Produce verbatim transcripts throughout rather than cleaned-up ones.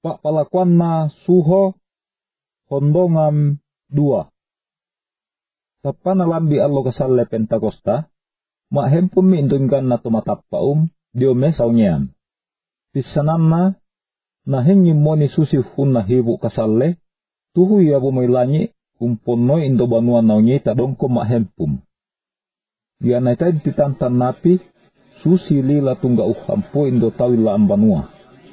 Pak palakuan na suho hondongam dua. Tapa na lambi allo kasalle Pentakosta, mak hempum mi indungkan na tumatappaum diome saunyeam. Pisananna na henyi moni susi hunna hibu kasalle, tuhu ya bumailanyi kumpono indo banua naunye tadongko mak hempum. Ya naitai ditantan napi, susi lila tungga uhampo indo tawila ambanua.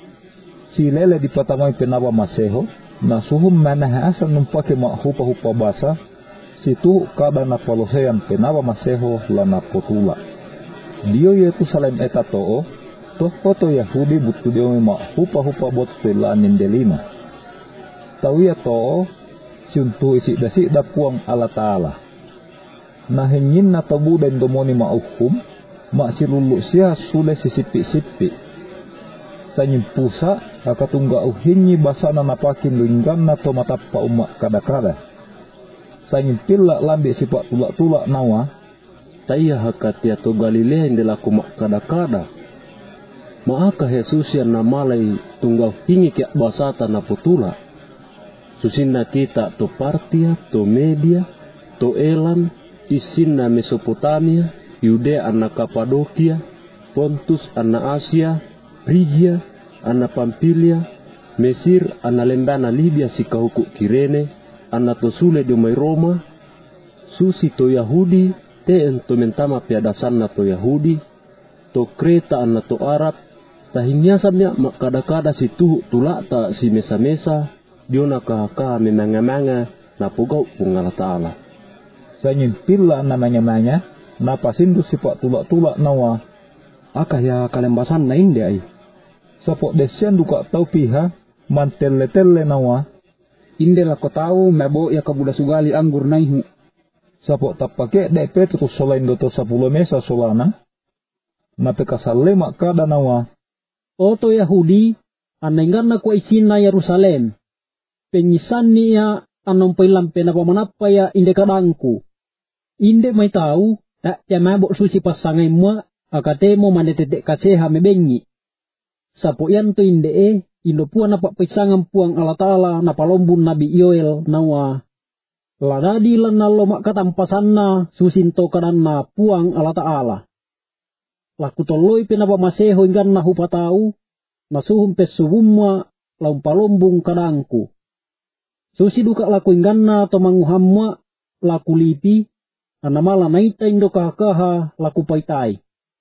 Si lele dipatamai penaba maseho, na suhum manahe asal numpake mak hupa-hupa basa, situ kada na palosean penaba maseho lana potula. Dio yetu salem eta too, toh foto Yahudi butu dio mak hupa-hupa bot pela nindelina. Tau ya too, siuntu isi dasi da puang ala ta'ala. Na henyin na tabu dan domoni mak ukum, mak silulu sia sule sisipi-sipi. Sanyin pusa, akatungga uhinyi basa na napakin linggan na tomatappa umak kada-kada. Sanyin pila lambi sipak tulak-tulak nawa, taiya hakatia to Galilea indelaku mak kada-kada. Maaka Jesus yang namalai tunggal hingi kiak basata na putula. Susinna kita to Partia, to Media, to Elam, isinna Mesopotamia, Yudea anna Kapadokia, Pontus anna Asia, Frigia anna Pampilia, Mesir anna lembana Libya sikahuku Kirene, anna to sule di mai Roma, susi to Yahudi, teen to mentama piadasanna to Yahudi, to Kreta anna to Arab, tahinyasabnya mak kada-kada situ tulata si mesa-mesa, diona kahaka memanga-manga na pugau pungala ta'ala. Sanyin pila namanya-manya, napasindu sipak tulak-tulak nawa, akah ya kalembasan na inde ay. Sapok desian duka tau piha, mantele-tele nawa, inde lako tau mebo ya kabuda sugali anggur naihu. Sapok tapake dek Petrus solain doto sepuluh mesa solana, napekasale mak kada nawa. Oto Yahudi, anenggan na kwa isina Yerusalem. Pengisan niya anong pailam penapamanapa ya inde kadangku. Inde may tau, tak ya mabok susi pasangay mo, akate mo manetetek kaseha mebengi. Sapo yan to inde e, indo puan napapaisangan puang alatala na palombun Nabi Yoel nawa. Ladadi lan nalo makatampasan na susinto kanan na puang alatala. Laku toloy pinapamaseho inggan na hupatau, nasuhum pesubumwa laung palombung kadangku. Susi duka laku inggan na tomanguhamwa laku lipi, anamala naita indo kahakaha laku paitai.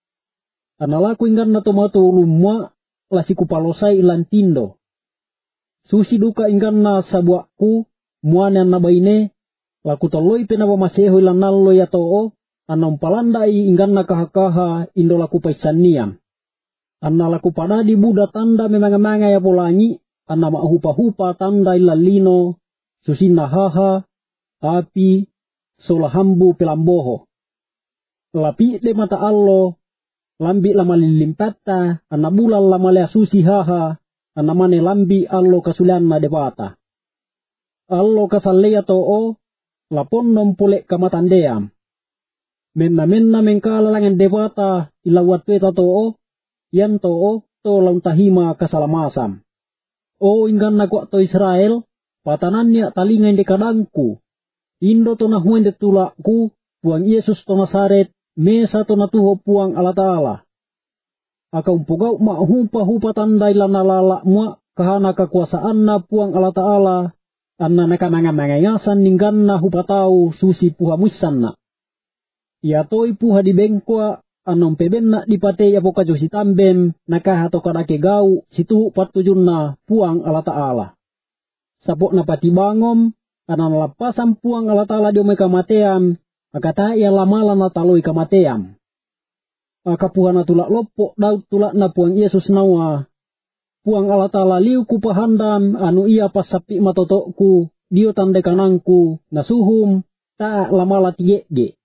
Analaku inggan na tomato ulumwa lasiku palosai ilan tindo. Susi duka inggan na sabuaku muane nabaine, laku toloy pinapamaseho ilan nalo ya too, anong palandai inggan na kahakaha indo laku paisaniam. Anna laku padadi buda tanda memanga-manga ya polangi, anna mahupa-hupa tanda ilalino, susina haha, api, solahambu pelamboho. Lapi de mata allo, lambi lama lilimpata, anna bulan lama lea susi haha, anna mane lambi allo kasulian na debata. Allo kasalea too, lapon nompulek kamatandeam. Menna-menna mengkalalangan debata ilawat peta too, yan too to laung tahima kasalamasam. O inggan na kwa to Israel, patanannya talinga inde kadangku. Indo to na huende tulaku, puang Yesus to Nasaret, mesa to na tuho puang alatala. Aka umpugau ma hupa-hupa tandai lanalala mua, kahana kakuasaan na puang alatala, anna nakamanga-mangayasan ninggan na hupatau susi puha muisan na. Ia toi puha di bengkwa, anong peben na dipate ya poka josi tambem, nakaha to kadake gau, situ patujun na puang alatala. Sapok na pati bangom, anan lapasan puang alatala di omay kamateam, akata ia lamala na taloy kamateam. Akapuha na tulak lopok daud tulak na puang Yesus nawa. Puang alatala liu kupahandam, anu ia pasapi matotokku, dio tande kanangku, nasuhum, ta lamala tiyekge.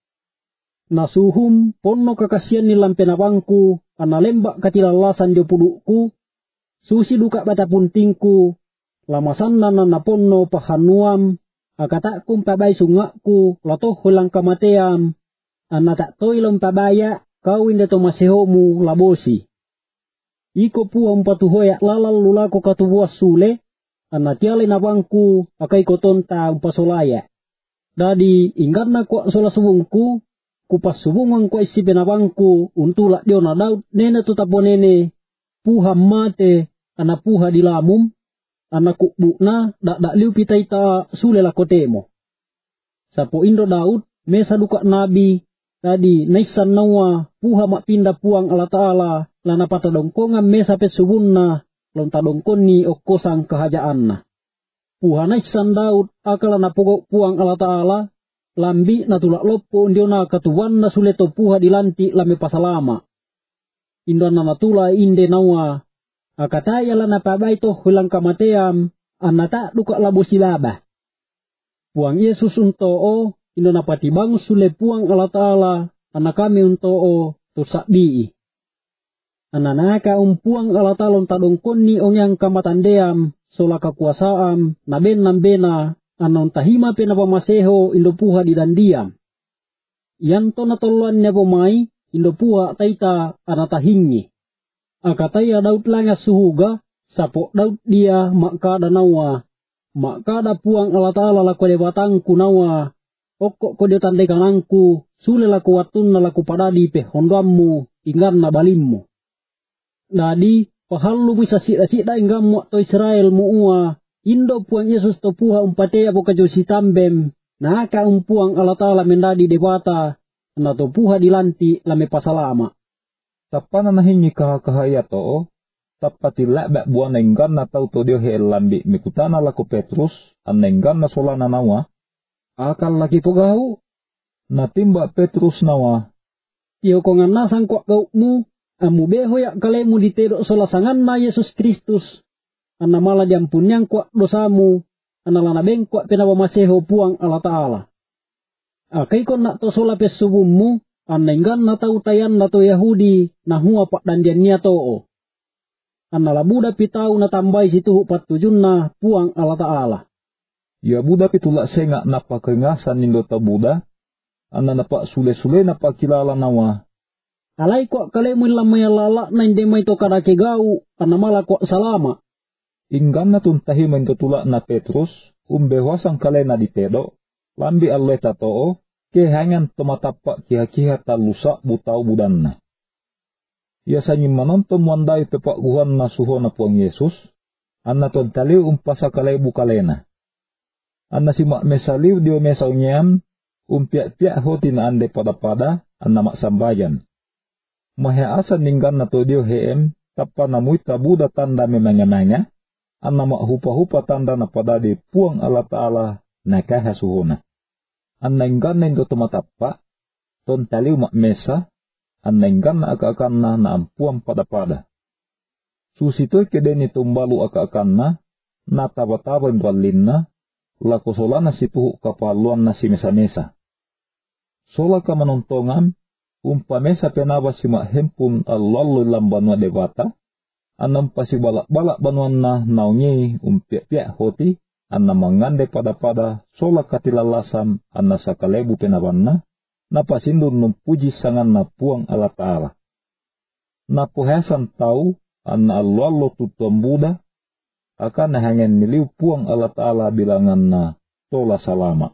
Nasuhum, ponno kakasian nilam penabangku, analembak katilalasan dio pudukku, susi duka bata puntingku, lamasan na naponno pahanuam, akatakum pabay sungakku, latoh hulang kamateam, anatak toilom pabaya, kawin deto masehomu labosi. iko puang patuhoya lalal lulako katubuas sule, anatiale na bangku akai kotonta umpasolaya. Dadi ingatna kwa sola subungku, kupas subungan kwa isi benabangku untula dio na Daud nene tutaponene, puha mate ana puha dilamum, ana kubukna dak dak liu pitaita sule lakotemo. Sapo indo Daud mesa duka nabi, tadi naisan nawa puha mak pinda puang Allah Ta'ala lana pata dongkongan mesa pesubunna lonta dongkonni okkosang kehajaanna. Puha naisan Daud akala na pogok puang Allah Ta'ala, lambi na tulak lopo undiona katuwanna suleto puha dilanti lame pasalama. Indona natula inde nawa, akataya lana pabaito hulang kamateam, anata duka labo silaba. Puang Yesus untoo, indona patibang sule puang Allah Ta'ala, anakami untoo tusabii. Ananaka umpuang Allah Ta'ala untadongkonni ongyang kamatandeam, sola kakuasaam, naben nambena, anon tahima penapamaseho indopuha didandiam. Yanto natoluan niya pumay, indopuha taita anatahingi. Akataya Daud langas suhuga, sapo Daud dia makada nawa, makada puang Allah Ta'ala laku lebatang kunawa, okok ko dia tandai kanangku, sule laku watun na laku padadi pe hondoammu, ingan na balimmu. Dadi, pahalu bisa sida-sida inggam waktu Israel muua, indo puang Yesus to puha umpatea boka josi tambem, naka umpuang Allah Ta'ala mendadi debata, na to puha dilanti lame pasalama. Tapana nahingi kahakahaya to, tapati lebek buana inggan na tau to dio he lambi mikutana laku Petrus, anna inggan na solana nawa, akal laki pogau, na timba Petrus nawa. Tio kongan nasang kwa gaukmu, amu beho ya kalemu ditedok solasangan na Yesus Kristus, anna mala diampuniang kwa dosamu, anna lana bengkwa penapamaseho puang Allah Ta'ala. Akai kon nak to sola pesubummu, anna inggan na tau tayan na to Yahudi, na hua pak dandian niya too. Anna labuda pitau na tambai situhu patujun na puang Allah Ta'ala. Ya buda pitulak sengak napa kengasan nindo ta buda, anna napa sule-sule napa kilala nawa. Alai kwa kalemu lamaya lala na inde may to kadake gau, anna mala kwa salama. Inggan na tuntahi man tutulak na Petrus, umbehwasang kalena ditedo, lambi alleta too, kehangan tomatapak kiha-kiha talusa butau budanna. Iasanyi manonton wandai pepak guhan na suho na puang Yesus, anna ton taliw umpasa kalebu kalena. Anna simak mesaliw dio mesaw nyam, umpiak-piak hoti na ande pada-pada, anna maksambayan. Mahaasan ninggan na to dio heem, tapa na muy tabuda tanda memanya-manya, anna makhupa-hupa tanda na pada di puang Allah Ta'ala na kahasuhona. Anna inggan na indo tumatapa, ton taliw makmesa, anna inggan na akaakan na na ampuang pada-pada. Susitoy kede ni tumbalu akaakan na, na taba-taba indwalin na, lako sola na situhu kapaluan na si mesa-mesa. Sola ka manontongan, umpamesa penaba si mahempun allallo lambanwa debata, anam pasi balak-balak banuan na naungi umpiak-piak hoti, anna mangande pada-pada sola katilalasam anna sakalebu penabanna, napasindun numpuji sangan na puang Allah Ta'ala. Napuhesan tau anna allallo tutuam Buddha, akan hangen niliw puang Allah Ta'ala bilangan na tola salama.